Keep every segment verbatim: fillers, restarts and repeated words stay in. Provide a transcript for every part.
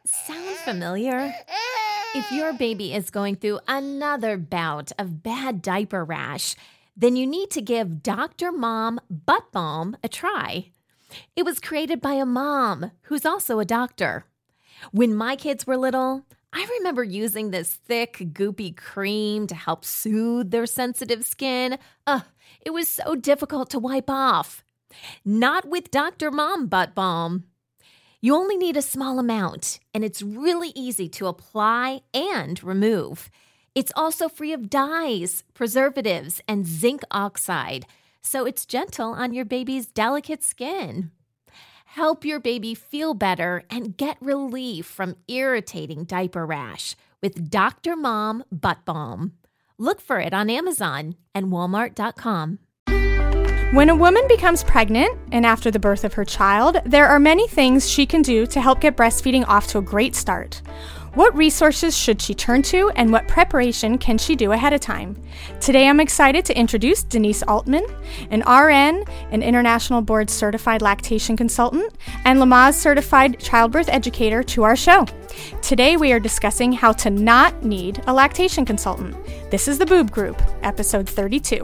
Sound familiar? If your baby is going through another bout of bad diaper rash, then you need to give Doctor Mom Butt Balm a try. It was created by a mom who's also a doctor. When my kids were little, I remember using this thick, goopy cream to help soothe their sensitive skin. Ugh, it was so difficult to wipe off. Not with Doctor Mom Butt Balm. You only need a small amount, and it's really easy to apply and remove. It's also free of dyes, preservatives, and zinc oxide, so it's gentle on your baby's delicate skin. Help your baby feel better and get relief from irritating diaper rash with Doctor Mom Butt Balm. Look for it on Amazon and Walmart dot com. When a woman becomes pregnant and after the birth of her child, there are many things she can do to help get breastfeeding off to a great start. What resources should she turn to, and what preparation can she do ahead of time? Today I'm excited to introduce Denise Altman, an R N, an International Board Certified Lactation Consultant, and Lamaze Certified Childbirth Educator to our show. Today we are discussing how to not need a lactation consultant. This is the Boob Group, episode thirty-two.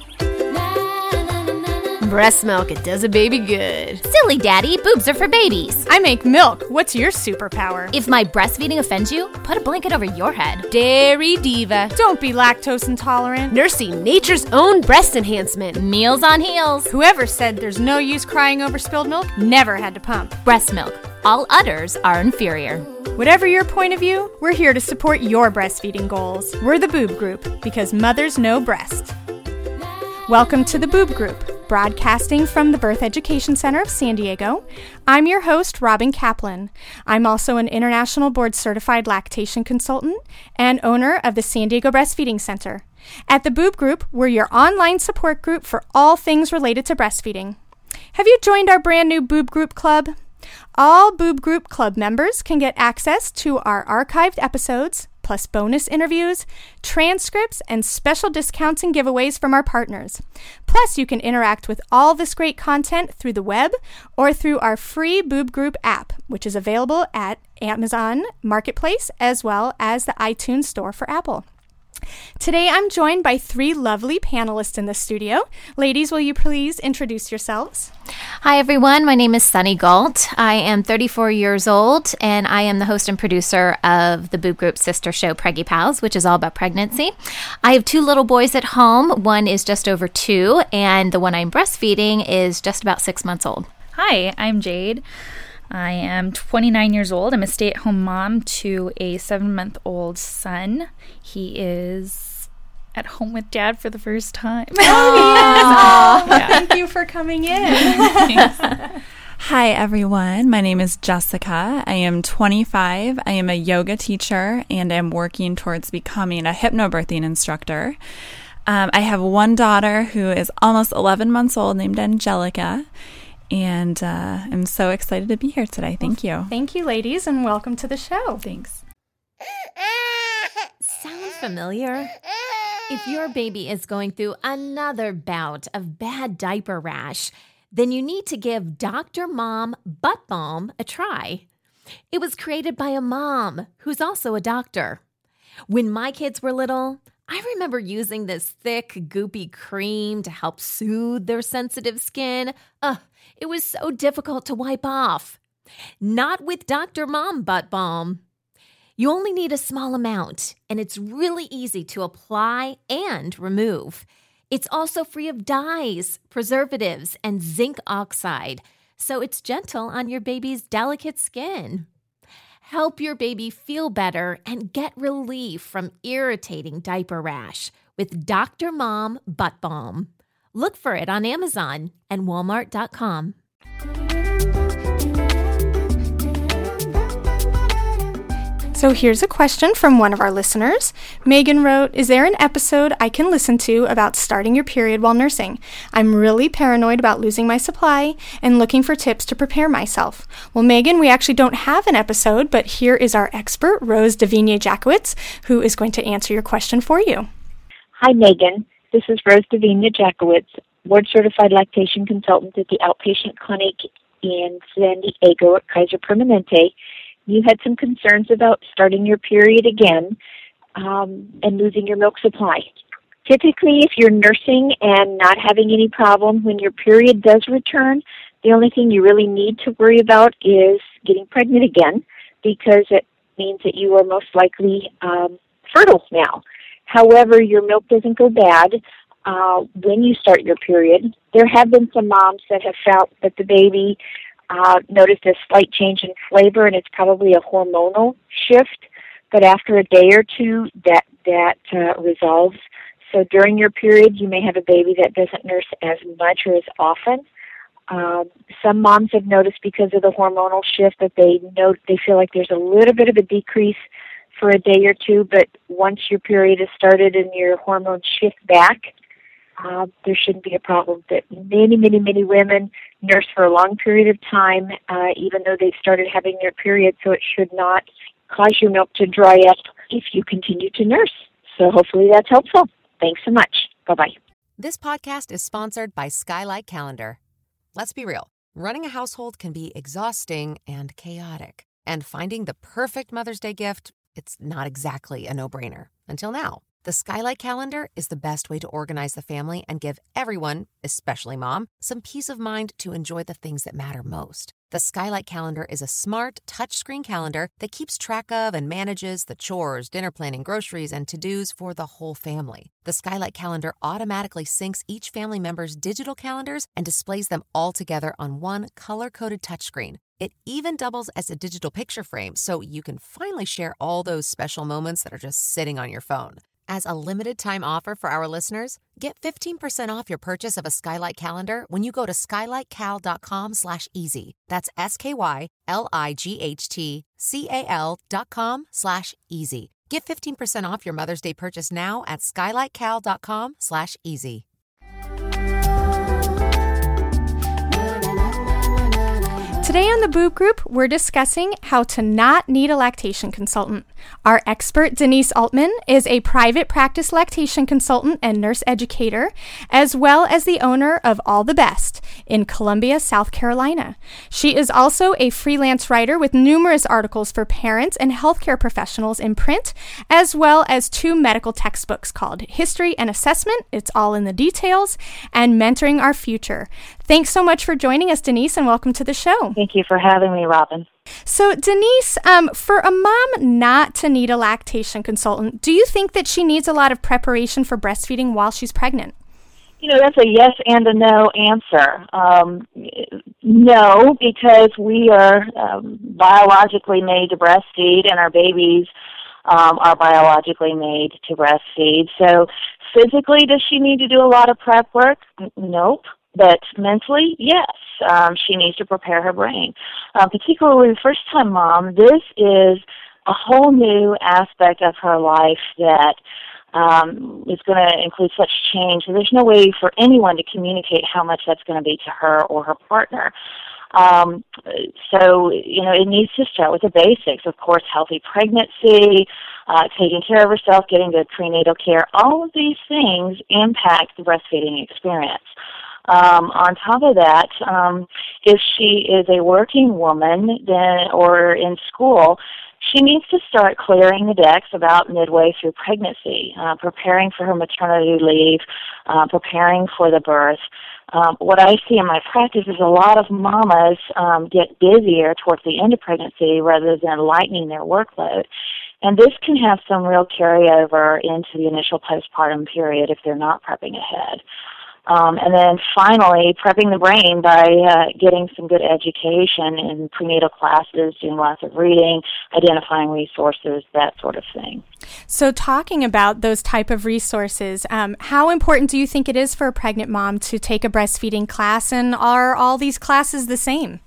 Breast milk, it does a baby good. Silly daddy, boobs are for babies. I make milk. What's your superpower? If my breastfeeding offends you, put a blanket over your head. Dairy diva. Don't be lactose intolerant. Nursing nature's own breast enhancement. Meals on heels. Whoever said there's no use crying over spilled milk never had to pump. Breast milk. All udders are inferior. Whatever your point of view, we're here to support your breastfeeding goals. We're the Boob Group, because mothers know breast. Welcome to the Boob Group, broadcasting from the Birth Education Center of San Diego. I'm your host, Robin Kaplan. I'm also an International Board Certified Lactation Consultant and owner of the San Diego Breastfeeding Center. At the Boob Group, we're your online support group for all things related to breastfeeding. Have you joined our brand new Boob Group Club? All Boob Group Club members can get access to our archived episodes, plus bonus interviews, transcripts, and special discounts and giveaways from our partners. Plus, you can interact with all this great content through the web or through our free Boob Group app, which is available at Amazon Marketplace as well as the iTunes Store for Apple. Today, I'm joined by three lovely panelists in the studio. Ladies, will you please introduce yourselves? Hi, everyone. My name is Sunny Galt. I am thirty-four years old, and I am the host and producer of the Boob Group sister show, Preggy Pals, which is all about pregnancy. I have two little boys at home. One is just over two, and the one I'm breastfeeding is just about six months old. Hi, I'm Jade. I am twenty-nine years old. I'm a stay-at-home mom to a seven-month-old son. He is at home with dad for the first time. Oh, yeah. Thank you for coming in. Hi, everyone. My name is Jessica. I am twenty-five. I am a yoga teacher, and I'm working towards becoming a hypnobirthing instructor. Um, I have one daughter who is almost eleven months old named Angelica. And uh, I'm so excited to be here today. Thank you. Thank you, ladies, and welcome to the show. Thanks. Sound familiar? If your baby is going through another bout of bad diaper rash, then you need to give Doctor Mom Butt Balm a try. It was created by a mom who's also a doctor. When my kids were little, I remember using this thick, goopy cream to help soothe their sensitive skin. Ugh, it was so difficult to wipe off. Not with Doctor Mom Butt Balm. You only need a small amount, and it's really easy to apply and remove. It's also free of dyes, preservatives, and zinc oxide, so it's gentle on your baby's delicate skin. Help your baby feel better and get relief from irritating diaper rash with Doctor Mom Butt Balm. Look for it on Amazon and Walmart dot com. So here's a question from one of our listeners. Megan wrote, is there an episode I can listen to about starting your period while nursing? I'm really paranoid about losing my supply and looking for tips to prepare myself. Well, Megan, we actually don't have an episode, but here is our expert, Rose Davinia-Jakowitz, who is going to answer your question for you. Hi, Megan. This is Rose Davinia-Jakowitz, board-certified lactation consultant at the outpatient clinic in San Diego at Kaiser Permanente. you had some concerns about starting your period again um, and losing your milk supply. Typically, if you're nursing and not having any problem, when your period does return, the only thing you really need to worry about is getting pregnant again, because it means that you are most likely um, fertile now. However, your milk doesn't go bad uh, when you start your period. There have been some moms that have felt that the baby uh, noticed a slight change in flavor, and it's probably a hormonal shift, but after a day or two, that, that uh, resolves. So during your period, you may have a baby that doesn't nurse as much or as often. Um, some moms have noticed because of the hormonal shift that they know they feel like there's a little bit of a decrease for a day or two, but once your period is started and your hormones shift back, uh, there shouldn't be a problem. That many, many, many women nurse for a long period of time, uh, even though they've started having their period, so it should not cause your milk to dry up if you continue to nurse. So hopefully that's helpful. Thanks so much. Bye-bye. This podcast is sponsored by Skylight Calendar. Let's be real. Running a household can be exhausting and chaotic. And finding the perfect Mother's Day gift, it's not exactly a no-brainer. Until now. The Skylight Calendar is the best way to organize the family and give everyone, especially mom, some peace of mind to enjoy the things that matter most. The Skylight Calendar is a smart, touchscreen calendar that keeps track of and manages the chores, dinner planning, groceries, and to-dos for the whole family. The Skylight Calendar automatically syncs each family member's digital calendars and displays them all together on one color-coded touchscreen. It even doubles as a digital picture frame, so you can finally share all those special moments that are just sitting on your phone. As a limited-time offer for our listeners, get fifteen percent off your purchase of a Skylight Calendar when you go to skylightcal.com slash easy. That's S-K-Y-L-I-G-H-T-C-A-L dot com slash easy. Get fifteen percent off your Mother's Day purchase now at skylightcal.com slash easy. Today on the Boob Group, we're discussing how to not need a lactation consultant. Our expert, Denise Altman, is a private practice lactation consultant and nurse educator, as well as the owner of All the Best in Columbia, South Carolina. She is also a freelance writer with numerous articles for parents and healthcare professionals in print, as well as two medical textbooks called History and Assessment, It's All in the Details, and Mentoring Our Future. Thanks so much for joining us, Denise, and welcome to the show. Thank you for having me, Robin. So, Denise, um, for a mom not to need a lactation consultant, do you think that she needs a lot of preparation for breastfeeding while she's pregnant? You know, that's a yes and a no answer. Um, no, because we are um, biologically made to breastfeed, and our babies um, are biologically made to breastfeed. So, physically, does she need to do a lot of prep work? Nope. But mentally, yes, um, she needs to prepare her brain. Uh, particularly first-time mom, this is a whole new aspect of her life that um, is going to include such change. There's no way for anyone to communicate how much that's going to be to her or her partner. Um, so, you know, it needs to start with the basics. Of course, healthy pregnancy, uh, taking care of herself, getting good prenatal care. All of these things impact the breastfeeding experience. Um, on top of that, um, if she is a working woman then, or in school, she needs to start clearing the decks about midway through pregnancy, uh, preparing for her maternity leave, uh, preparing for the birth. Um, what I see in my practice is a lot of mamas um, get busier towards the end of pregnancy rather than lightening their workload. And this can have some real carryover into the initial postpartum period if they're not prepping ahead. Um, and then finally, prepping the brain by uh, getting some good education in prenatal classes, doing lots of reading, identifying resources, that sort of thing. So talking about those type of resources, um, how important do you think it is for a pregnant mom to take a breastfeeding class, and are all these classes the same?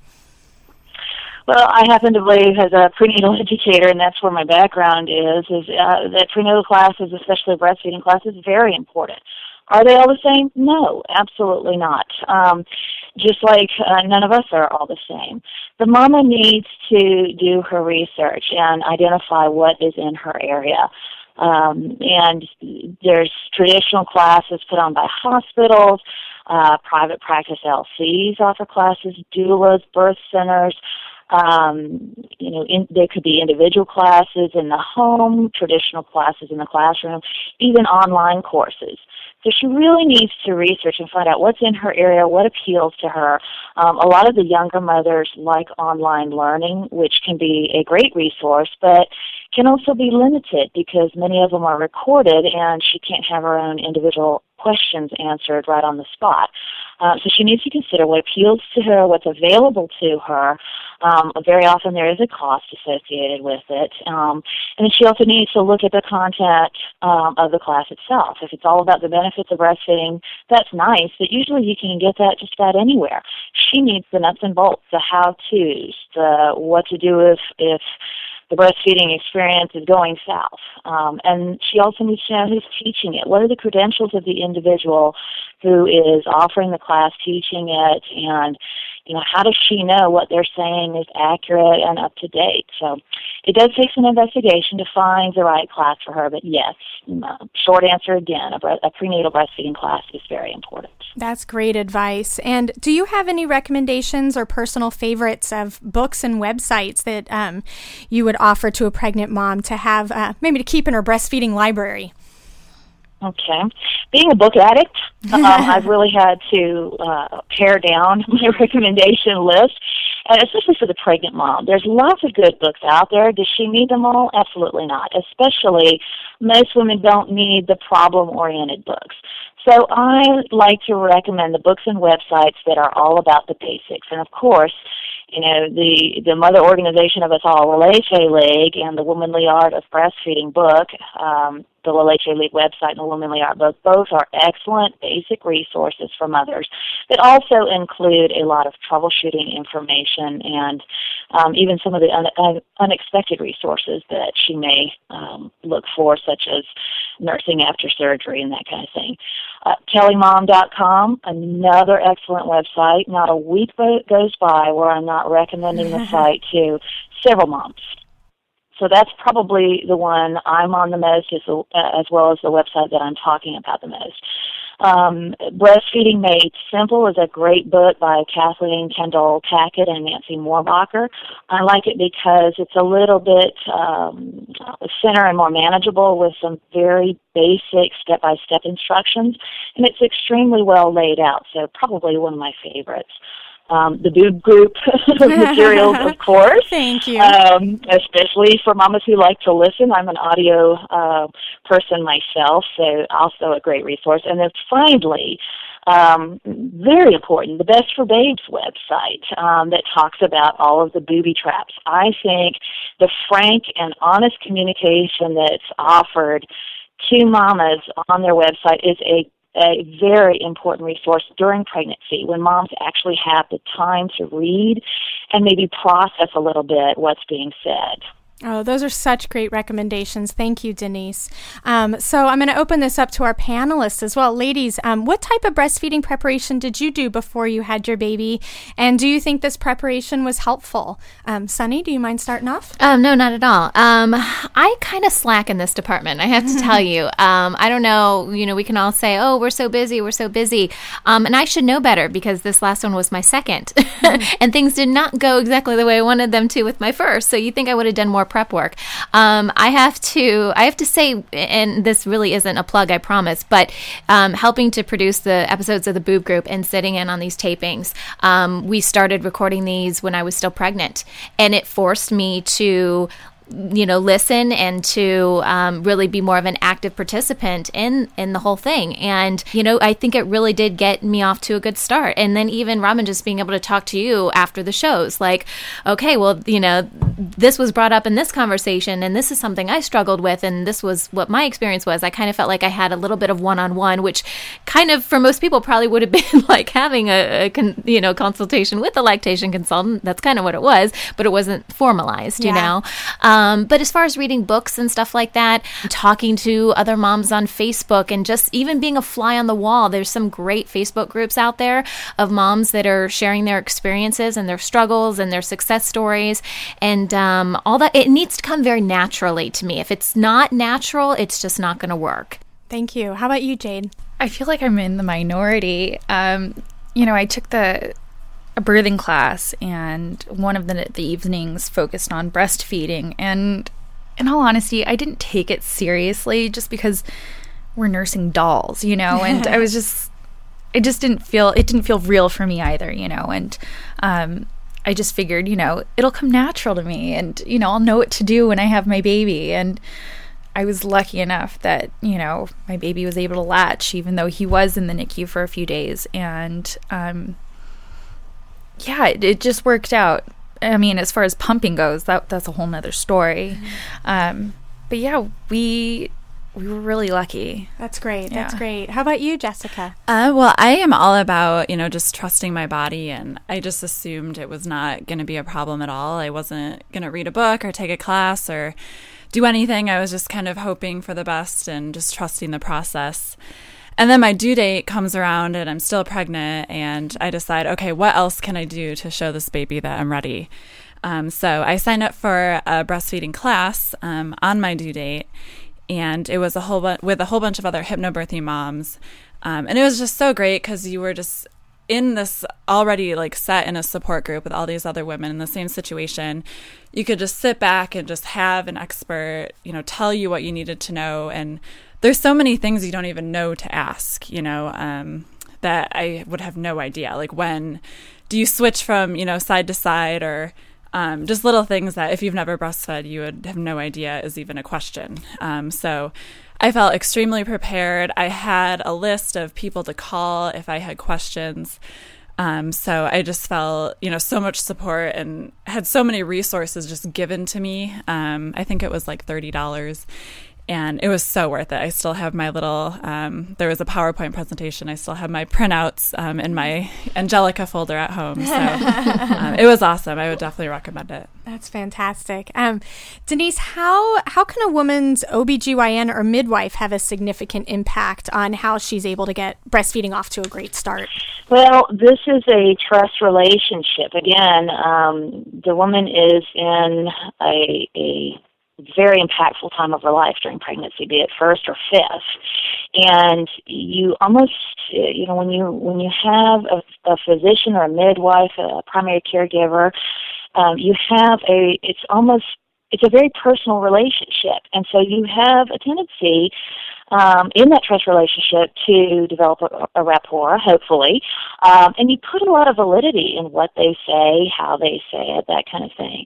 Well, I happen to believe as a prenatal educator, and that's where my background is, is uh, that prenatal classes, especially breastfeeding classes, is very important. Are they all the same? No, absolutely not. Um, just like uh, none of us are all the same. The mama needs to do her research and identify what is in her area. Um, and there's traditional classes put on by hospitals, uh, private practice L Cs offer classes, doulas, birth centers. Um, you know, in, there could be individual classes in the home, traditional classes in the classroom, even online courses. So she really needs to research and find out what's in her area, what appeals to her. Um, a lot of the younger mothers like online learning, which can be a great resource, but can also be limited because many of them are recorded and she can't have her own individual questions answered right on the spot. Uh, so she needs to consider what appeals to her, what's available to her. Um, very often there is a cost associated with it. Um, and then she also needs to look at the content um, of the class itself. If it's all about the benefits of breastfeeding, that's nice, but usually you can get that just about anywhere. She needs the nuts and bolts, the how-tos, the what to do if, if the breastfeeding experience is going south. Um, and she also needs to know who's teaching it. What are the credentials of the individual who is offering the class, teaching it, and you know, how does she know what they're saying is accurate and up to date? So it does take some investigation to find the right class for her, but yes, uh, short answer again, a, bre- a prenatal breastfeeding class is very important. That's great advice. And do you have any recommendations or personal favorites of books and websites that um, you would offer to a pregnant mom to have, uh, maybe to keep in her breastfeeding library? Okay. Being a book addict, um, I've really had to uh, pare down my recommendation list, and especially for the pregnant mom. There's lots of good books out there. Does she need them all? Absolutely not. Especially, most women don't need the problem-oriented books. So I like to recommend the books and websites that are all about the basics. And of course, you know, the, the mother organization of us all, La Leche League, and the Womanly Art of Breastfeeding book, um, the La Leche League website and the Womanly Art book, both are excellent basic resources for mothers that also include a lot of troubleshooting information and um, even some of the un- un- unexpected resources that she may um, look for, such as nursing after surgery and that kind of thing. Uh, Kelly Mom dot com, another excellent website. Not a week goes by where I'm not recommending the site to several moms. So that's probably the one I'm on the most, as, uh, as well as the website that I'm talking about the most. Um, Breastfeeding Made Simple is a great book by Kathleen Kendall Tackett and Nancy Moorbacher. I like it because it's a little bit um, thinner and more manageable with some very basic step-by-step instructions, and it's extremely well laid out, so probably one of my favorites. Um, the Boob Group materials, of course. Thank you. Um, especially for mamas who like to listen. I'm an audio uh, person myself, so also a great resource. And then finally, um, very important, the Best for Babes website um, that talks about all of the booby traps. I think the frank and honest communication that's offered to mamas on their website is a a very important resource during pregnancy when moms actually have the time to read and maybe process a little bit what's being said. Oh, those are such great recommendations. Thank you, Denise. Um, so I'm going to open this up to our panelists as well. Ladies, um, what type of breastfeeding preparation did you do before you had your baby? And do you think this preparation was helpful? Um, Sunny, do you mind starting off? Um, no, not at all. Um, I kind of slack in this department, I have to tell you. Um, I don't know, you know, we can all say, oh, we're so busy, we're so busy. Um, and I should know better because this last one was my second. And things did not go exactly the way I wanted them to with my first. So you think I would have done more prep work. Um, I have to, I have to say, and this really isn't a plug, I promise, but um, helping to produce the episodes of the Boob Group and sitting in on these tapings, um, we started recording these when I was still pregnant, and it forced me to you know, listen and to um, really be more of an active participant in, in the whole thing. And, you know, I think it really did get me off to a good start. And then even, Robin, just being able to talk to you after the shows, like, okay, well, you know, this was brought up in this conversation, and this is something I struggled with, and this was what my experience was. I kind of felt like I had a little bit of one-on-one, which kind of, for most people, probably would have been like having a, a con, you know, consultation with a lactation consultant. That's kind of what it was, but it wasn't formalized, you yeah. know. Um, Um, but as far as reading books and stuff like that, talking to other moms on Facebook, and just even being a fly on the wall, there's some great Facebook groups out there of moms that are sharing their experiences and their struggles and their success stories. And um, all that, it needs to come very naturally to me. If it's not natural, it's just not going to work. Thank you. How about you, Jade? I feel like I'm in the minority. Um, you know, I took the a birthing class, and one of the the evenings focused on breastfeeding. And in all honesty, I didn't take it seriously just because we're nursing dolls, you know, and I was just, it just didn't feel, it didn't feel real for me either, you know, and um, I just figured, you know, it'll come natural to me, and, you know, I'll know what to do when I have my baby. And I was lucky enough that, you know, my baby was able to latch, even though he was in the N I C U for a few days. And, um, yeah, it, it just worked out. I mean, as far as pumping goes, that that's a whole nother story. Mm-hmm. Um, but yeah, we we were really lucky. That's great. Yeah. That's great. How about you, Jessica? Uh, well, I am all about, you know, just trusting my body, and I just assumed it was not going to be a problem at all. I wasn't going to read a book or take a class or do anything. I was just kind of hoping for the best and just trusting the process. And then my due date comes around and I'm still pregnant, and I decide, okay, what else can I do to show this baby that I'm ready? Um, so I signed up for a breastfeeding class um, on my due date, and it was a whole bu- with a whole bunch of other hypnobirthing moms. Um, and it was just so great because you were just in this already like set in a support group with all these other women in the same situation. You could just sit back and just have an expert, you know, tell you what you needed to know. And there's so many things you don't even know to ask, you know, um, that I would have no idea. Like, when do you switch from, you know, side to side, or um, just little things that if you've never breastfed, you would have no idea is even a question. Um, so I felt extremely prepared. I had a list of people to call if I had questions. Um, so I just felt, you know, so much support and had so many resources just given to me. Um, I think it was like thirty dollars. And it was so worth it. I still have my little, um, there was a PowerPoint presentation. I still have my printouts um, in my Angelica folder at home. So um, it was awesome. I would definitely recommend it. That's fantastic. Um, Denise, how how can a woman's O B G Y N or midwife have a significant impact on how she's able to get breastfeeding off to a great start? Well, this is a trust relationship. Again, um, the woman is in a, a very impactful time of her life during pregnancy, be it first or fifth. And you almost, you know, when you when you have a, a physician or a midwife, a primary caregiver, um, you have a, it's almost, it's a very personal relationship. And so you have a tendency um, in that trust relationship to develop a, a rapport, hopefully. Um, and you put a lot of validity in what they say, how they say it, that kind of thing.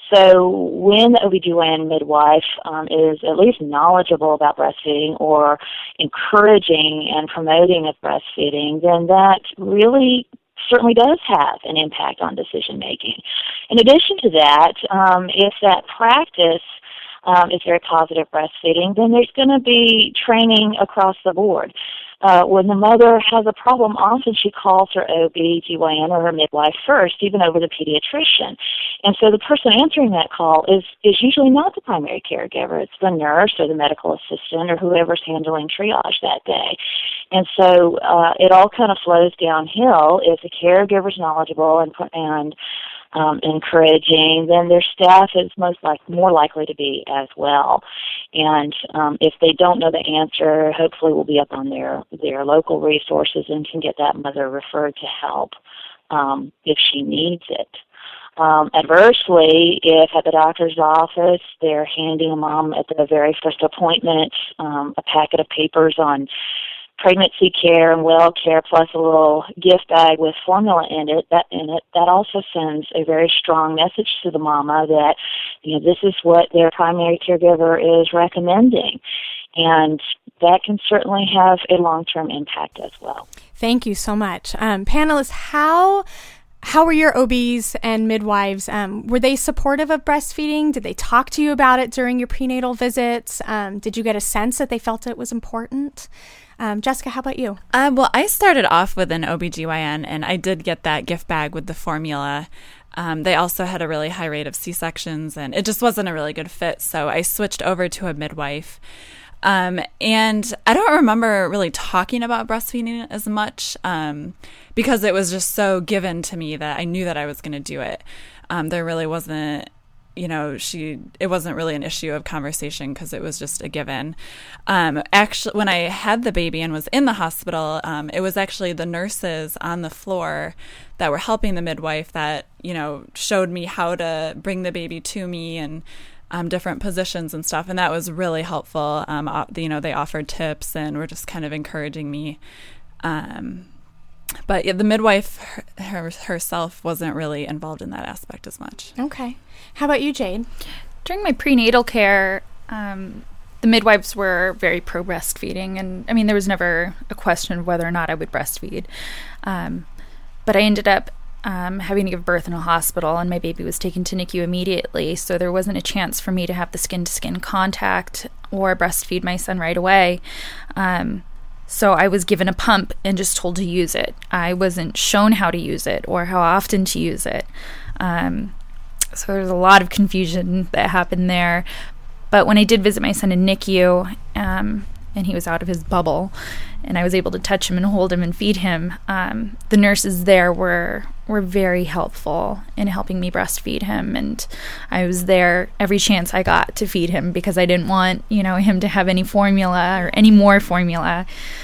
So when the O B G Y N midwife um, is at least knowledgeable about breastfeeding or encouraging and promoting of breastfeeding, then that really certainly does have an impact on decision making. In addition to that, um, if that practice um, is very positive breastfeeding, then there's going to be training across the board. Uh, when the mother has a problem, often she calls her O B G Y N or her midwife first, even over the pediatrician. And so the person answering that call is, is usually not the primary caregiver. It's the nurse or the medical assistant or whoever's handling triage that day. And so uh, it all kind of flows downhill. If the caregiver's knowledgeable and, and Um, encouraging, then their staff is most like more likely to be as well. And um, if they don't know the answer, hopefully we'll be up on their their local resources and can get that mother referred to help um, if she needs it. Um, adversely, if at the doctor's office they're handing a mom at the very first appointment um, a packet of papers on pregnancy care and well care, plus a little gift bag with formula in it, that in it, that also sends a very strong message to the mama that, you know, this is what their primary caregiver is recommending. And that can certainly have a long-term impact as well. Thank you so much. Um, panelists, how how were your O Bs and midwives? Um, were they supportive of breastfeeding? Did they talk to you about it during your prenatal visits? Um, did you get a sense that they felt it was important? Um, Jessica, how about you? Uh, well, I started off with an O B G Y N, and I did get that gift bag with the formula. Um, they also had a really high rate of C-sections, and it just wasn't a really good fit, so I switched over to a midwife. Um, and I don't remember really talking about breastfeeding as much um, because it was just so given to me that I knew that I was going to do it. Um, there really wasn't, you know, she, it wasn't really an issue of conversation because it was just a given. Um, actually, when I had the baby and was in the hospital, um, it was actually the nurses on the floor that were helping the midwife that, you know, showed me how to bring the baby to me and um, different positions and stuff. And that was really helpful. Um, you know, they offered tips and were just kind of encouraging me. Um, but yeah, the midwife her, herself wasn't really involved in that aspect as much. Okay. How about you, Jade? During my prenatal care, um, the midwives were very pro breastfeeding. And I mean, there was never a question of whether or not I would breastfeed. Um, but I ended up um, having to give birth in a hospital, and my baby was taken to N I C U immediately. So there wasn't a chance for me to have the skin-to-skin contact or breastfeed my son right away. Um, So I was given a pump and just told to use it. I wasn't shown how to use it or how often to use it. Um, so there's a lot of confusion that happened there. But when I did visit my son in N I C U, um, and he was out of his bubble, and I was able to touch him and hold him and feed him, um, the nurses there were were very helpful in helping me breastfeed him. And I was there every chance I got to feed him because I didn't want, you know, him to have any formula or any more formula,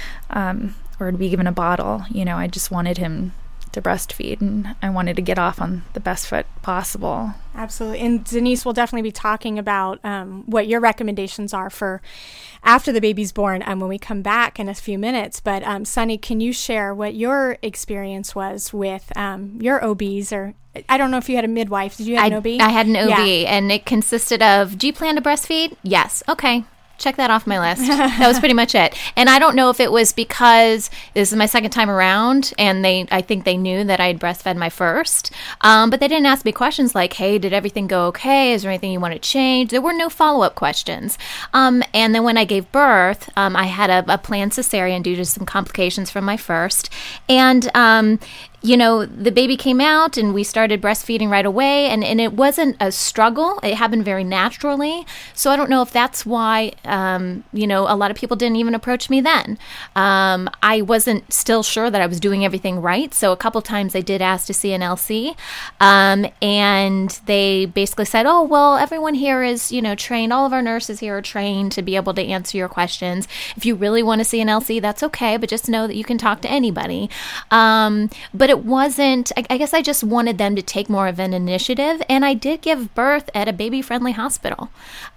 um, or to be given a bottle. You know, I just wanted him to breastfeed, and I wanted to get off on the best foot possible. Absolutely. And Denise will definitely be talking about um, what your recommendations are for after the baby's born um, when we come back in a few minutes. But um, Sunny, can you share what your experience was with um, your O Bs? Or I don't know if you had a midwife. Did you have I, an O B? I had an O B, yeah. And it consisted of, do you plan to breastfeed? Yes. Okay. Check that off my list. That was pretty much it. And I don't know if it was because this is my second time around, and they, I think they knew that I had breastfed my first, um, but they didn't ask me questions like, hey, did everything go okay? Is there anything you want to change? There were no follow-up questions. Um, and then when I gave birth, um, I had a, a planned cesarean due to some complications from my first. And um, you know, the baby came out and we started breastfeeding right away, and, and it wasn't a struggle. It happened very naturally. So I don't know if that's why, um, you know, a lot of people didn't even approach me then. Um, I wasn't still sure that I was doing everything right. So a couple times I did ask to see an L C, um, and they basically said, oh, well, everyone here is, you know, trained. All of our nurses here are trained to be able to answer your questions. If you really want to see an L C, that's okay, but just know that you can talk to anybody. Um, but it It wasn't, I, I guess I just wanted them to take more of an initiative, and I did give birth at a baby-friendly hospital.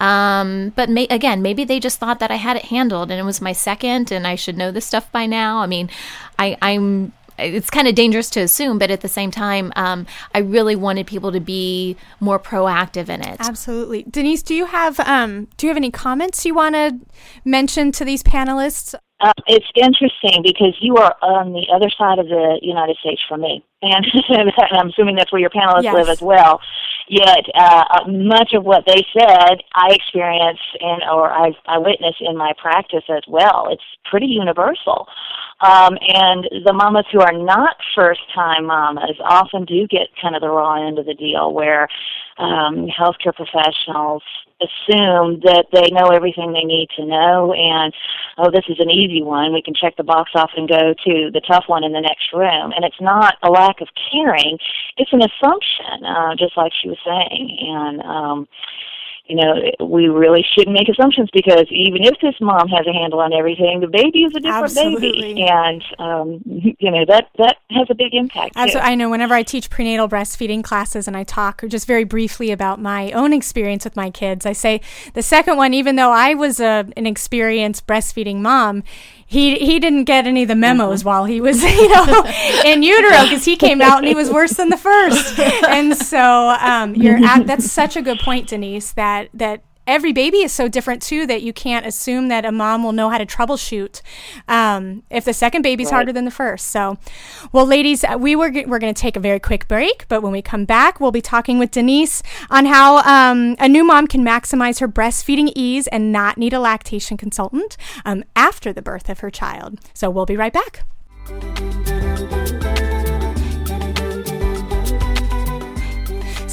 Um, but may, again, maybe they just thought that I had it handled, and it was my second, and I should know this stuff by now. I mean, I, I'm, it's kind of dangerous to assume, but at the same time, um, I really wanted people to be more proactive in it. Absolutely. Denise, do you have, um, do you have any comments you want to mention to these panelists? Uh, it's interesting because you are on the other side of the United States from me, and I'm assuming that's where your panelists yes. live as well. Yet, uh, much of what they said, I experienced and or I, I witnessed in my practice as well. It's pretty universal. Um, and the mamas who are not first-time mamas often do get kind of the raw end of the deal, where um, healthcare professionals assume that they know everything they need to know, and, oh, this is an easy one. We can check the box off and go to the tough one in the next room. And it's not a lack of caring. It's an assumption, uh, just like she was saying. And, um, you know, we really shouldn't make assumptions, because even if this mom has a handle on everything, the baby is a different Absolutely. baby. And, um, you know, that, that has a big impact, too. Absolutely. I know whenever I teach prenatal breastfeeding classes and I talk just very briefly about my own experience with my kids, I say the second one, even though I was a, an experienced breastfeeding mom, He he didn't get any of the memos mm-hmm. while he was, you know, in utero, because he came out and he was worse than the first. And so um, you're at, that's such a good point, Denise, that that every baby is so different too that you can't assume that a mom will know how to troubleshoot um, if the second baby's right. harder than the first. So, well, ladies, we were g- we're going to take a very quick break, but when we come back, we'll be talking with Denise on how um, a new mom can maximize her breastfeeding ease and not need a lactation consultant um, after the birth of her child. So we'll be right back.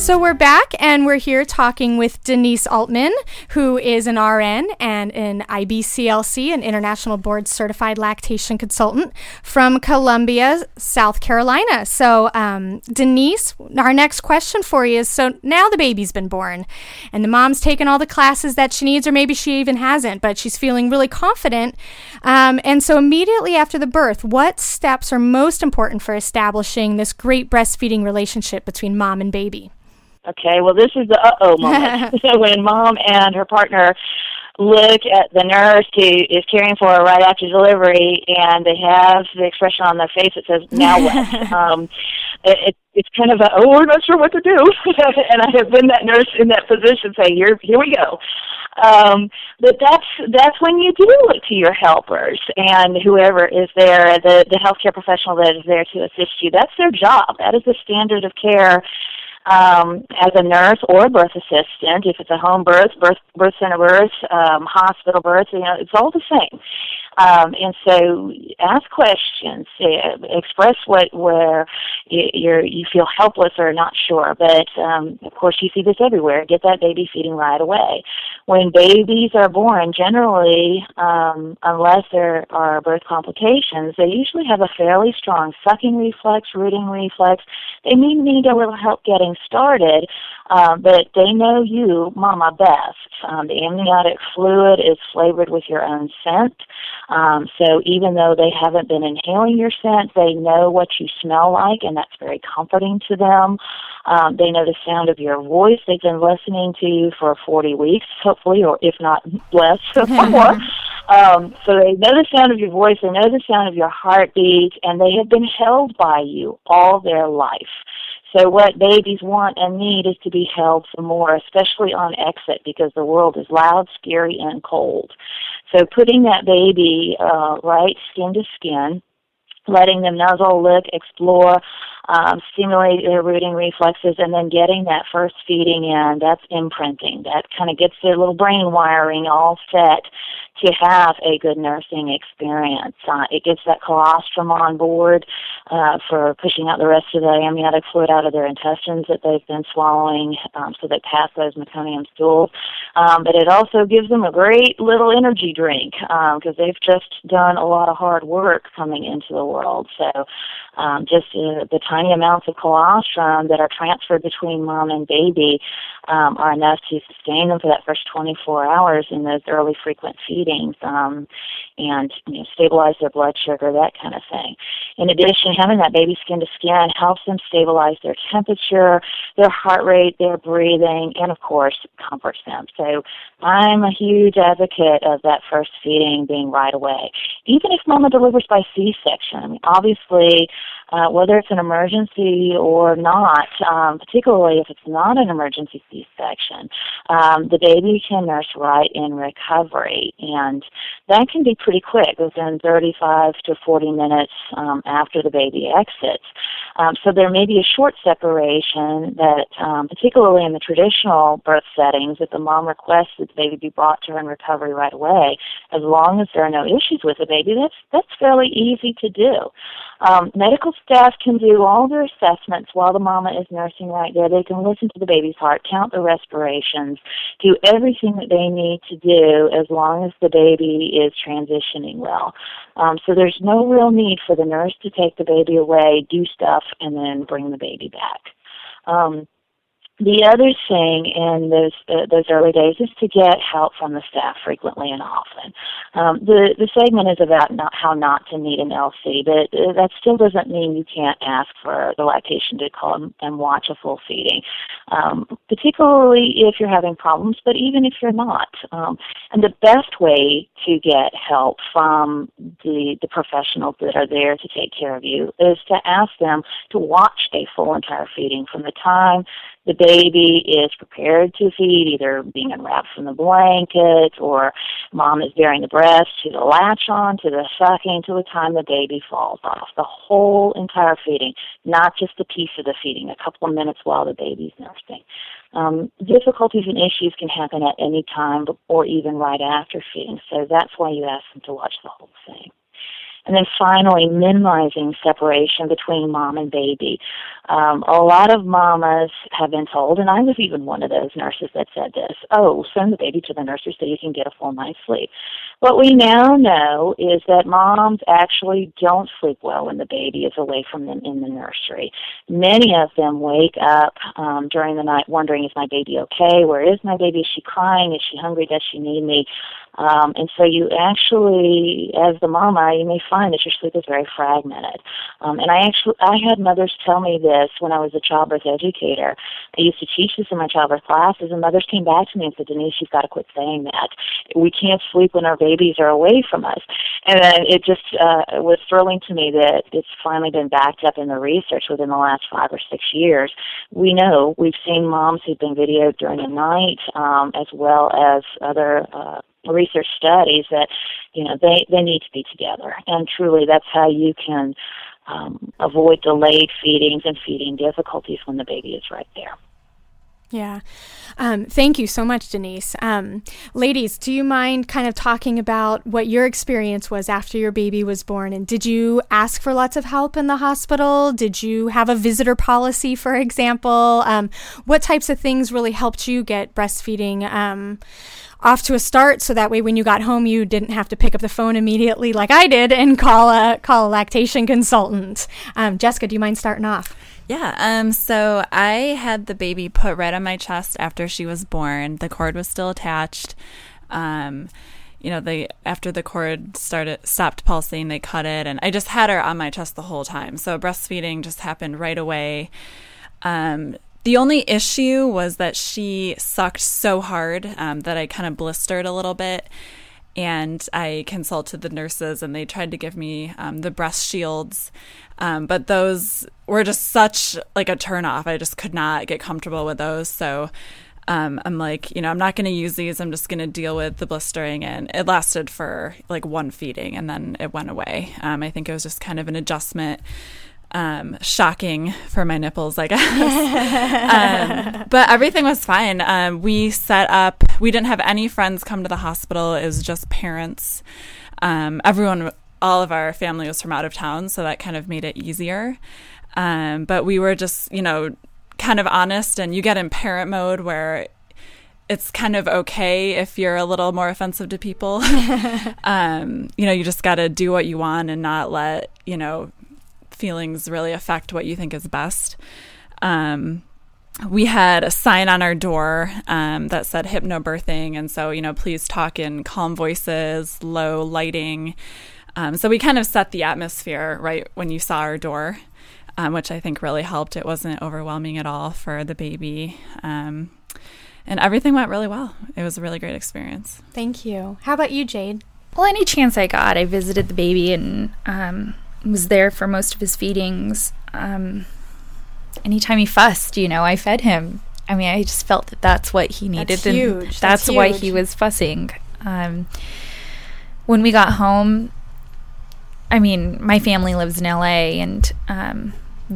So we're back, and we're here talking with Denise Altman, who is an R N and an I B C L C, an International Board Certified Lactation Consultant from Columbia, South Carolina. So um, Denise, our next question for you is, so now the baby's been born, and the mom's taken all the classes that she needs, or maybe she even hasn't, but she's feeling really confident. Um, and so immediately after the birth, what steps are most important for establishing this great breastfeeding relationship between mom and baby? Okay, well, this is the uh-oh moment. So when mom and her partner look at the nurse who is caring for her right after delivery, and they have the expression on their face that says, now what? um, it, it, it's kind of a, oh, we're not sure what to do. And I have been that nurse in that position saying, here, here we go. Um, but that's that's when you do look to your helpers and whoever is there, the, the healthcare professional that is there to assist you. That's their job. That is the standard of care. Um, as a nurse or a birth assistant, if it's a home birth, birth, birth center birth, um, hospital birth, you know, it's all the same. Um, and so ask questions, uh, express what where you're, you feel helpless or not sure. But, um, of course, you see this everywhere. Get that baby feeding right away. When babies are born, generally, um, unless there are birth complications, they usually have a fairly strong sucking reflex, rooting reflex. They may need a little help getting started, uh, but they know you, mama, best. Um, the amniotic fluid is flavored with your own scent. Um, so even though they haven't been inhaling your scent, they know what you smell like, and that's very comforting to them. Um, they know the sound of your voice. They've been listening to you for forty weeks, hopefully, or if not less, or more. Um, so they know the sound of your voice. They know the sound of your heartbeat, and they have been held by you all their life. So what babies want and need is to be held some more, especially on exit, because the world is loud, scary, and cold. So putting that baby uh, right skin to skin, letting them nuzzle, lick, explore, um, stimulate their rooting reflexes, and then getting that first feeding in, that's imprinting. That kind of gets their little brain wiring all set to have a good nursing experience. Uh, it gets that colostrum on board uh, for pushing out the rest of the amniotic fluid out of their intestines that they've been swallowing, um, so they pass those meconium stools. Um, but it also gives them a great little energy drink because um, they've just done a lot of hard work coming into the world. So um, just uh, the tiny amounts of colostrum that are transferred between mom and baby um, are enough to sustain them for that first twenty-four hours in those early frequent feedings. Um, and you know, stabilize their blood sugar, that kind of thing. In addition, having that baby skin to skin helps them stabilize their temperature, their heart rate, their breathing, and of course, comforts them. So I'm a huge advocate of that first feeding being right away. Even if mama delivers by C-section, I mean, obviously, uh, whether it's an emergency or not, um, particularly if it's not an emergency C-section, um, the baby can nurse right in recovery. And that can be pretty quick, within thirty-five to forty minutes um, after the baby exits. Um, so there may be a short separation that, um, particularly in the traditional birth settings, if the mom requests that the baby be brought to her in recovery right away, as long as there are no issues with the baby, that's, that's fairly easy to do. Um, medical staff can do all their assessments while the mama is nursing right there. They can listen to the baby's heart, count the respirations, do everything that they need to do as long as the baby is transitioning well. Um, so there's no real need for the nurse to take the baby away, do stuff, and then bring the baby back. Um, The other thing in those uh, those early days is to get help from the staff frequently and often. Um, the the segment is about not how not to need an L C, but uh, that still doesn't mean you can't ask for the lactation to come and watch a full feeding, um, particularly if you're having problems, but even if you're not. Um, and the best way to get help from the the professionals that are there to take care of you is to ask them to watch a full entire feeding from the time the baby is prepared to feed, either being unwrapped from the blanket or mom is bearing the breast, to the latch on, to the sucking, to the time the baby falls off. The whole entire feeding, not just a piece of the feeding, a couple of minutes while the baby's nursing. Um, difficulties and issues can happen at any time or even right after feeding, so that's why you ask them to watch the whole thing. And then finally, minimizing separation between mom and baby. Um, a lot of mamas have been told, and I was even one of those nurses that said this, oh, send the baby to the nursery so you can get a full night's sleep. What we now know is that moms actually don't sleep well when the baby is away from them in the nursery. Many of them wake up um, during the night wondering, is my baby okay? Where is my baby? Is she crying? Is she hungry? Does she need me? Um, and so you actually, as the mama, you may find that your sleep is very fragmented. Um, and I actually, I had mothers tell me this when I was a childbirth educator. I used to teach this in my childbirth classes, and mothers came back to me and said, Denise, you've got to quit saying that. We can't sleep when our babies are away from us. And then it just uh, was thrilling to me that it's finally been backed up in the research within the last five or six years. We know, we've seen moms who've been videoed during the night, um, as well as other uh, research studies that, you know, they, they need to be together. And truly, that's how you can um, avoid delayed feedings and feeding difficulties when the baby is right there. Yeah. Um, thank you so much, Denise. Um, ladies, do you mind kind of talking about what your experience was after your baby was born? And did you ask for lots of help in the hospital? Did you have a visitor policy, for example? Um, what types of things really helped you get breastfeeding um, off to a start, so that way when you got home you didn't have to pick up the phone immediately like I did and call a call a lactation consultant? Um, Jessica, do you mind starting off? Yeah, um, so I had the baby put right on my chest after she was born. The cord was still attached. Um, you know, they after the cord started stopped pulsing, they cut it, and I just had her on my chest the whole time. So breastfeeding just happened right away. Um, the only issue was that she sucked so hard um, that I kind of blistered a little bit. And I consulted the nurses, and they tried to give me um, the breast shields. Um, but those were just such like a turnoff. I just could not get comfortable with those. So um, I'm like, you know, I'm not going to use these. I'm just going to deal with the blistering. And it lasted for like one feeding, and then it went away. Um, I think it was just kind of an adjustment. Um, shocking for my nipples, I guess. um, but everything was fine. Um, we set up, we didn't have any friends come to the hospital. It was just parents. Um, everyone, all of our family was from out of town, so that kind of made it easier. Um, but we were just, you know, kind of honest, and you get in parent mode where it's kind of okay if you're a little more offensive to people. um, you know, you just got to do what you want and not let, you know, feelings really affect what you think is best. Um, we had a sign on our door um, that said hypnobirthing. And so, you know, please talk in calm voices, low lighting. Um, so we kind of set the atmosphere right when you saw our door, um, which I think really helped. It wasn't overwhelming at all for the baby. Um, and everything went really well. It was a really great experience. Thank you. How about you, Jade? Well, any chance I got, I visited the baby and um, was there for most of his feedings. Um, anytime he fussed, you know, I fed him. I mean, I just felt that that's what he needed. That's and huge. That's, That's why huge. he was fussing. Um, when we got home, I mean, my family lives in L A, and um,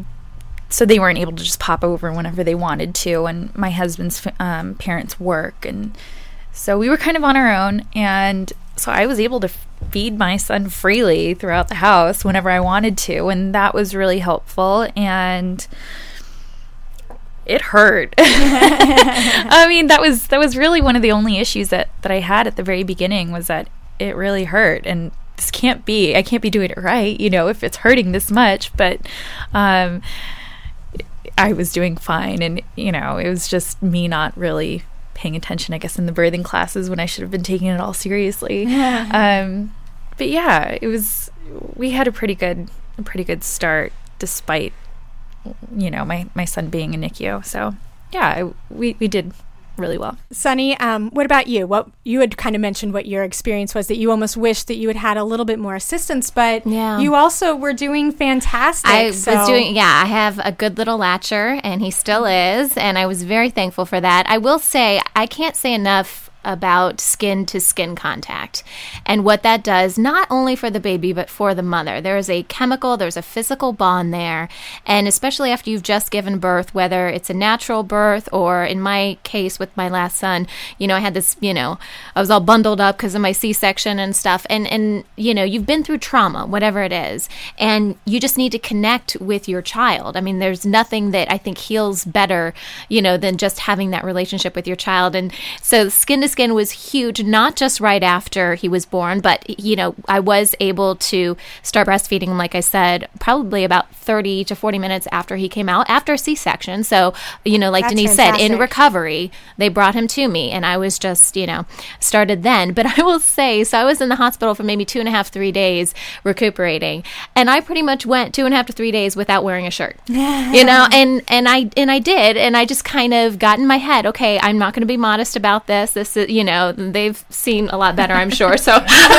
so they weren't able to just pop over whenever they wanted to. And my husband's um, parents work, and so we were kind of on our own. And so I was able to feed my son freely throughout the house whenever I wanted to, and that was really helpful. And it hurt. I mean, that was that was really one of the only issues that, that I had at the very beginning, was that it really hurt. And this can't be, I can't be doing it right, you know, if it's hurting this much. But um, I was doing fine. And, you know, it was just me not really paying attention, I guess, in the birthing classes when I should have been taking it all seriously. um, but yeah, it was, we had a pretty good, a pretty good start despite, you know, my, my son being in N I C U. So yeah, I, we, we did really well. Sunny, um, what about you? What you had kind of mentioned what your experience was, that you almost wished that you had had a little bit more assistance, but Yeah. you also were doing fantastic. I so- was doing, yeah, I have a good little latcher, and he still is, and I was very thankful for that. I will say, I can't say enough about skin to skin contact and what that does, not only for the baby, but for the mother. There is a chemical, there's a physical bond there. And especially after you've just given birth, whether it's a natural birth or in my case with my last son, you know, I had this, you know, I was all bundled up because of my C-section and stuff. And, and, you know, you've been through trauma, whatever it is, and you just need to connect with your child. I mean, there's nothing that I think heals better, you know, than just having that relationship with your child. And so skin to skin was huge, not just right after he was born, but, you know, I was able to start breastfeeding, like I said, probably about thirty to forty minutes after he came out, after a C-section. So, you know, like That's Denise fantastic. said, in recovery, they brought him to me, and I was just, you know, started then. But I will say, so I was in the hospital for maybe two and a half, three days recuperating, and I pretty much went two and a half to three days without wearing a shirt, you know, and, and I, and I did, and I just kind of got in my head, okay, I'm not going to be modest about this. This is, you know, they've seen a lot better, I'm sure. So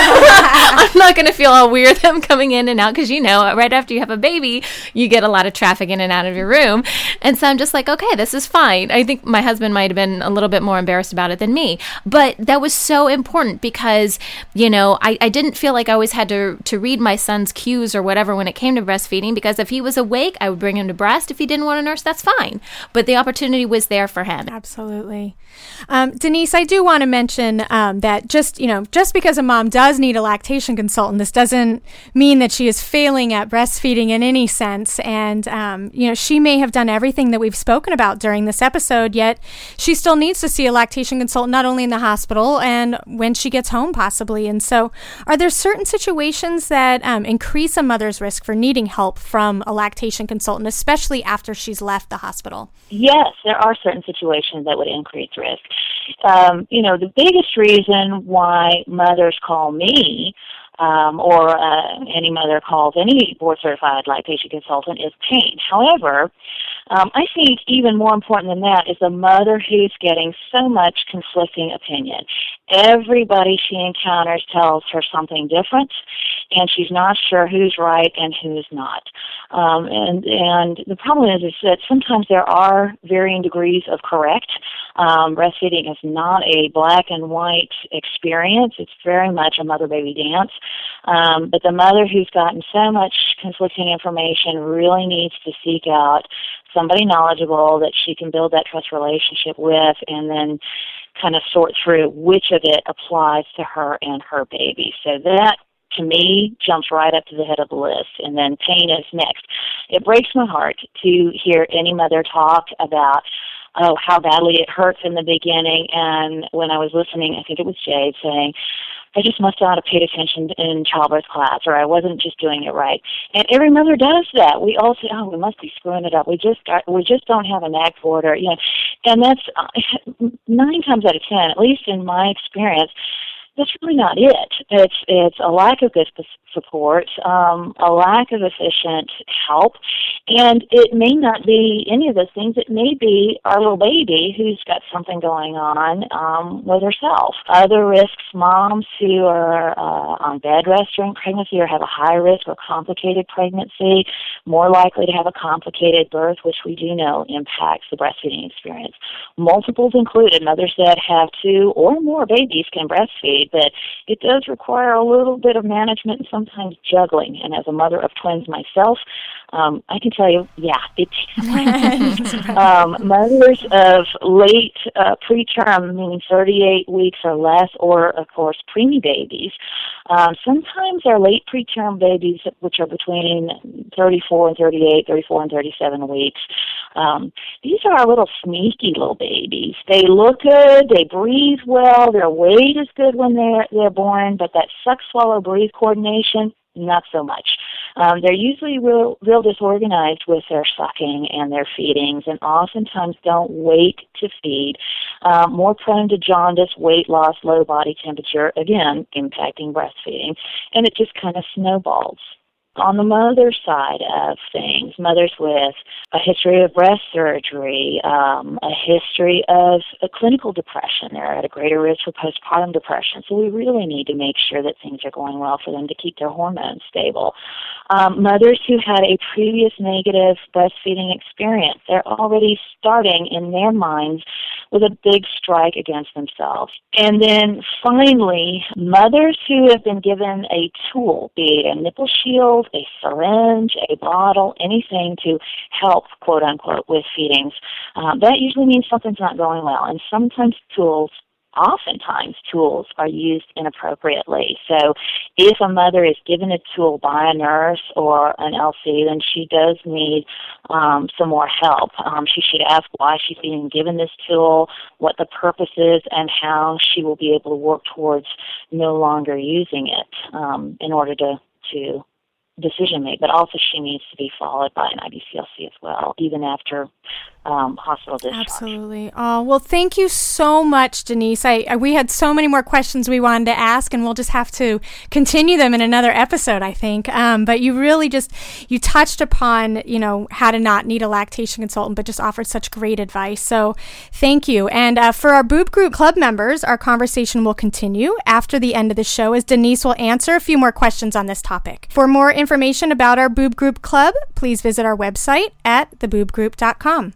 I'm not going to feel all weird them coming in and out, because, you know, right after you have a baby, you get a lot of traffic in and out of your room. And so I'm just like, okay, this is fine. I think my husband might have been a little bit more embarrassed about it than me. But that was so important because, you know, I, I didn't feel like I always had to, to read my son's cues or whatever when it came to breastfeeding, because if he was awake, I would bring him to breast. If he didn't want to nurse, that's fine. But the opportunity was there for him. Absolutely. Um, Denise, I do want to mention um, that just, you know, just because a mom does need a lactation consultant, this doesn't mean that she is failing at breastfeeding in any sense. And, um, you know, she may have done everything that we've spoken about during this episode, yet she still needs to see a lactation consultant, not only in the hospital and when she gets home possibly. And so are there certain situations that um, increase a mother's risk for needing help from a lactation consultant, especially after she's left the hospital? Yes, there are certain situations that would increase risk. Um, you know, the biggest reason why mothers call me um, or uh, any mother calls any board-certified lactation consultant is pain. However, um, I think even more important than that is the mother who's getting so much conflicting opinion. Everybody she encounters tells her something different, and she's not sure who's right and who's not. Um, and and the problem is, is that sometimes there are varying degrees of correct. Um, breastfeeding is not a black and white experience. It's very much a mother-baby dance. Um, but the mother who's gotten so much conflicting information really needs to seek out somebody knowledgeable that she can build that trust relationship with, and then kind of sort through which of it applies to her and her baby. So that, to me, jumps right up to the head of the list, and then pain is next. It breaks my heart to hear any mother talk about, oh, how badly it hurts in the beginning, and when I was listening, I think it was Jade saying, I just must not have paid attention in childbirth class, or I wasn't just doing it right. And every mother does that. We all say, oh, we must be screwing it up. We just got, we just don't have a knack for it, or, you know, and that's uh, nine times out of ten, at least in my experience, that's really not it. It's it's a lack of good support, um, a lack of efficient help, and it may not be any of those things. It may be our little baby who's got something going on um, with herself. Other risks, moms who are uh, on bed rest during pregnancy or have a high risk or complicated pregnancy, more likely to have a complicated birth, which we do know impacts the breastfeeding experience. Multiples included, mothers that have two or more babies can breastfeed, but it does require a little bit of management and sometimes juggling. And as a mother of twins myself, um, I can tell you, yeah, it takes time. um, mothers of late uh, preterm, meaning thirty-eight weeks or less, or, of course, preemie babies, um, sometimes our late preterm babies, which are between thirty-four and thirty-eight, thirty-four and thirty-seven weeks, um, these are our little sneaky little babies. They look good, they breathe well, their weight is good when they're, they're born, but that suck, swallow, breathe coordination, not so much. Um, they're usually real, real disorganized with their sucking and their feedings, and oftentimes don't wait to feed. Um, more prone to jaundice, weight loss, low body temperature, again, impacting breastfeeding. And it just kind of snowballs. On the mother's side of things, mothers with a history of breast surgery, um, a history of a clinical depression, they're at a greater risk for postpartum depression. So we really need to make sure that things are going well for them to keep their hormones stable. Um, mothers who had a previous negative breastfeeding experience, they're already starting in their minds with a big strike against themselves. And then finally, mothers who have been given a tool, be it a nipple shield, a syringe, a bottle, anything to help, quote unquote, with feedings, um, that usually means something's not going well. And sometimes tools, oftentimes tools, are used inappropriately. So if a mother is given a tool by a nurse or an L C, then she does need um, some more help. Um, she should ask why she's being given this tool, what the purpose is, and how she will be able to work towards no longer using it um, in order to, to decision made, but also she needs to be followed by an I B C L C as well, even after um, hospital discharge. Absolutely. Oh, well, thank you so much, Denise. I, I we had so many more questions we wanted to ask, and we'll just have to continue them in another episode, I think. Um, but you really just, you touched upon, you know, how to not need a lactation consultant, but just offered such great advice. So thank you. And uh, for our Boob Group Club members, our conversation will continue after the end of the show as Denise will answer a few more questions on this topic. For more information about our Boob Group Club, please visit our website at the boob group dot com.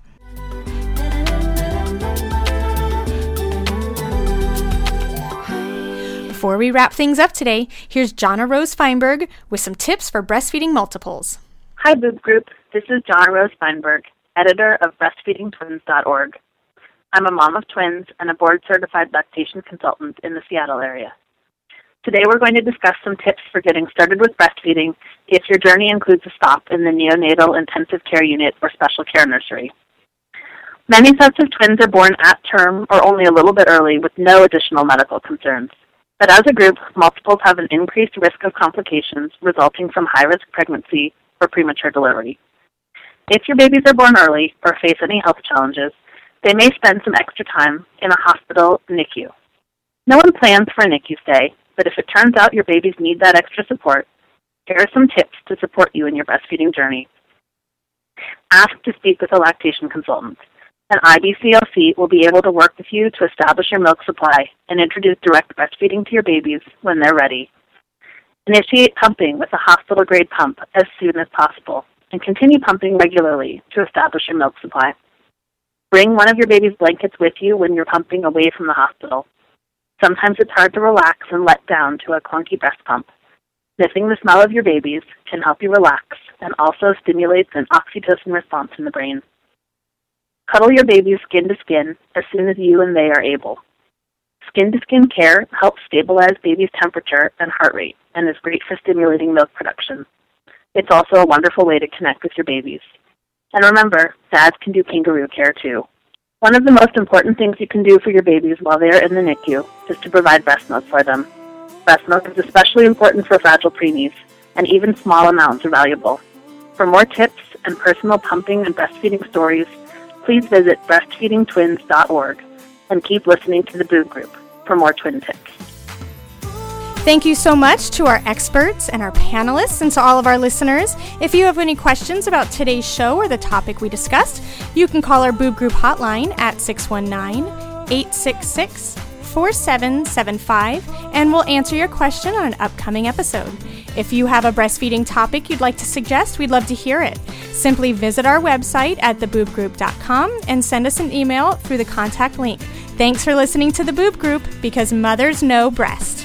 Before we wrap things up today, here's Jonna Rose Feinberg with some tips for breastfeeding multiples. Hi, Boob Group. This is Jonna Rose Feinberg, editor of breastfeeding twins dot org. I'm a mom of twins and a board-certified lactation consultant in the Seattle area. Today we're going to discuss some tips for getting started with breastfeeding if your journey includes a stop in the neonatal intensive care unit or special care nursery. Many sets of twins are born at term or only a little bit early with no additional medical concerns. But as a group, multiples have an increased risk of complications resulting from high-risk pregnancy or premature delivery. If your babies are born early or face any health challenges, they may spend some extra time in a hospital N I C U. No one plans for a N I C U stay, but if it turns out your babies need that extra support, here are some tips to support you in your breastfeeding journey. Ask to speak with a lactation consultant. An I B C L C will be able to work with you to establish your milk supply and introduce direct breastfeeding to your babies when they're ready. Initiate pumping with a hospital-grade pump as soon as possible, and continue pumping regularly to establish your milk supply. Bring one of your baby's blankets with you when you're pumping away from the hospital. Sometimes it's hard to relax and let down to a clunky breast pump. Sniffing the smell of your babies can help you relax and also stimulates an oxytocin response in the brain. Cuddle your babies skin to skin as soon as you and they are able. Skin-to-skin care helps stabilize baby's temperature and heart rate and is great for stimulating milk production. It's also a wonderful way to connect with your babies. And remember, dads can do kangaroo care too. One of the most important things you can do for your babies while they are in the N I C U is to provide breast milk for them. Breast milk is especially important for fragile preemies, and even small amounts are valuable. For more tips and personal pumping and breastfeeding stories, please visit breastfeeding twins dot org and keep listening to the Boob Group for more twin tips. Thank you so much to our experts and our panelists and to all of our listeners. If you have any questions about today's show or the topic we discussed, you can call our Boob Group hotline at six one nine, eight six six, four seven seven five, and we'll answer your question on an upcoming episode. If you have a breastfeeding topic you'd like to suggest, we'd love to hear it. Simply visit our website at the boob group dot com and send us an email through the contact link. Thanks for listening to the Boob Group, because mothers know breast.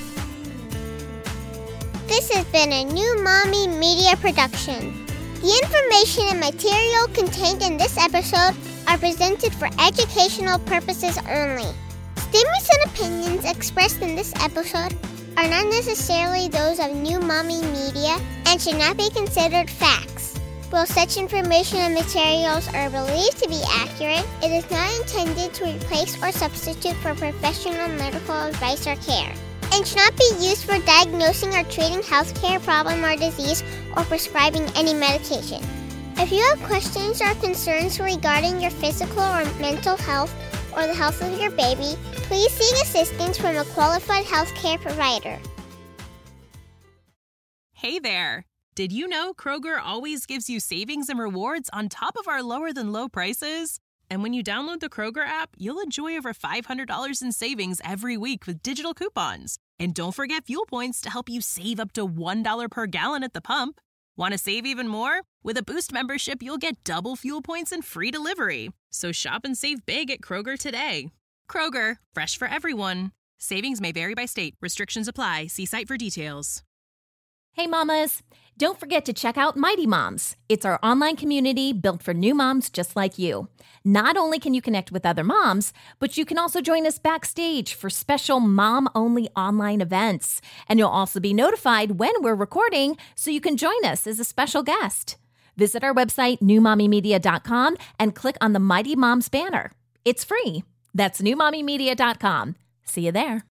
This has been a New Mommy Media production. The information and material contained in this episode are presented for educational purposes only. Statements and opinions expressed in this episode are not necessarily those of New Mommy Media and should not be considered facts. While such information and materials are believed to be accurate, it is not intended to replace or substitute for professional medical advice or care, and should not be used for diagnosing or treating healthcare problem or disease or prescribing any medication. If you have questions or concerns regarding your physical or mental health or the health of your baby, please seek assistance from a qualified healthcare provider. Hey there! Did you know Kroger always gives you savings and rewards on top of our lower-than-low prices? And when you download the Kroger app, you'll enjoy over five hundred dollars in savings every week with digital coupons. And don't forget fuel points to help you save up to one dollar per gallon at the pump. Want to save even more? With a Boost membership, you'll get double fuel points and free delivery. So shop and save big at Kroger today. Kroger, fresh for everyone. Savings may vary by state. Restrictions apply. See site for details. Hey mamas, don't forget to check out Mighty Moms. It's our online community built for new moms just like you. Not only can you connect with other moms, but you can also join us backstage for special mom-only online events. And you'll also be notified when we're recording so you can join us as a special guest. Visit our website, new mommy media dot com, and click on the Mighty Moms banner. It's free. That's new mommy media dot com. See you there.